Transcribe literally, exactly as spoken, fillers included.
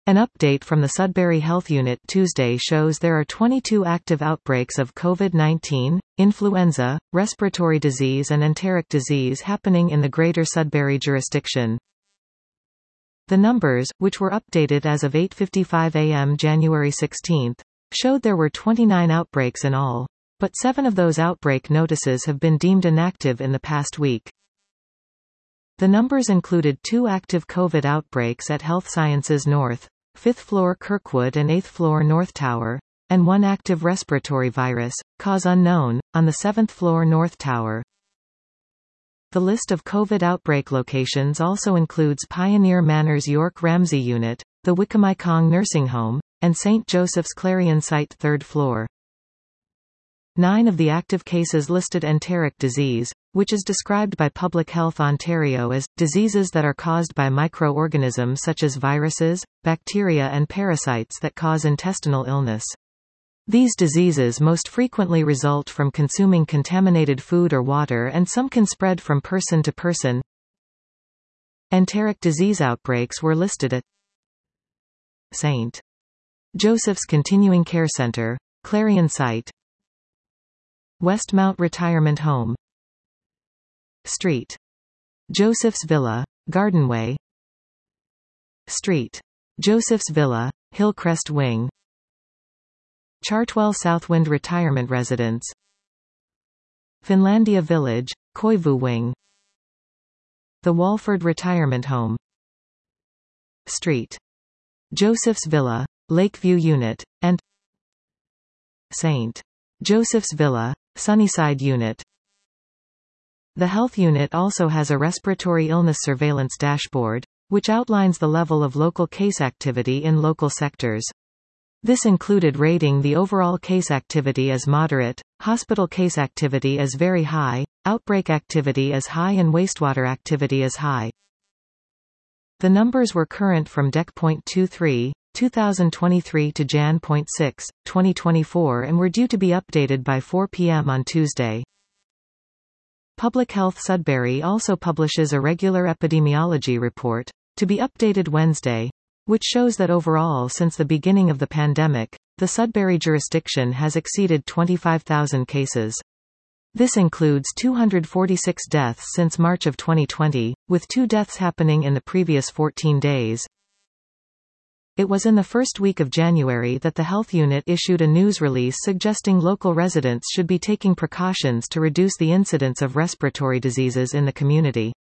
An update from the Sudbury Health Unit Tuesday shows there are twenty-two active outbreaks of COVID nineteen, influenza, respiratory disease and enteric disease happening in the Greater Sudbury jurisdiction. The numbers, which were updated as of eight fifty-five a m January sixteenth, showed there were twenty-nine outbreaks in all, but seven of those outbreak notices have been deemed inactive in the past week. The numbers included two active COVID outbreaks at Health Sciences North, fifth floor Kirkwood and eighth floor North Tower, and one active respiratory virus, cause unknown, on the seventh floor North Tower. The list of COVID outbreak locations also includes Pioneer Manor's York Ramsey Unit, the Wickamicong Nursing Home, and Saint Joseph's Clarion Site third floor. Nine of the active cases listed enteric disease, which is described by Public Health Ontario as diseases that are caused by microorganisms such as viruses, bacteria and parasites that cause intestinal illness. These diseases most frequently result from consuming contaminated food or water, and some can spread from person to person. Enteric disease outbreaks were listed at Saint Joseph's Continuing Care Center, Clarion Site, Westmount Retirement Home, Street Joseph's Villa, Gardenway, Street Joseph's Villa, Hillcrest Wing, Chartwell Southwind Retirement Residence, Finlandia Village, Koivu Wing, the Walford Retirement Home, Street Joseph's Villa, Lakeview Unit, and Saint Joseph's Villa, Sunnyside Unit. The Health Unit also has a respiratory illness surveillance dashboard, which outlines the level of local case activity in local sectors. This included rating the overall case activity as moderate, hospital case activity as very high, outbreak activity as high and wastewater activity as high. The numbers were current from D E C point two three, two thousand twenty-three to January point six, twenty twenty-four and were due to be updated by four p m on Tuesday. Public Health Sudbury also publishes a regular epidemiology report, to be updated Wednesday, which shows that overall since the beginning of the pandemic, the Sudbury jurisdiction has exceeded twenty-five thousand cases. This includes two hundred forty-six deaths since March of twenty twenty, with two deaths happening in the previous fourteen days. It was in the first week of January that the Health Unit issued a news release suggesting local residents should be taking precautions to reduce the incidence of respiratory diseases in the community.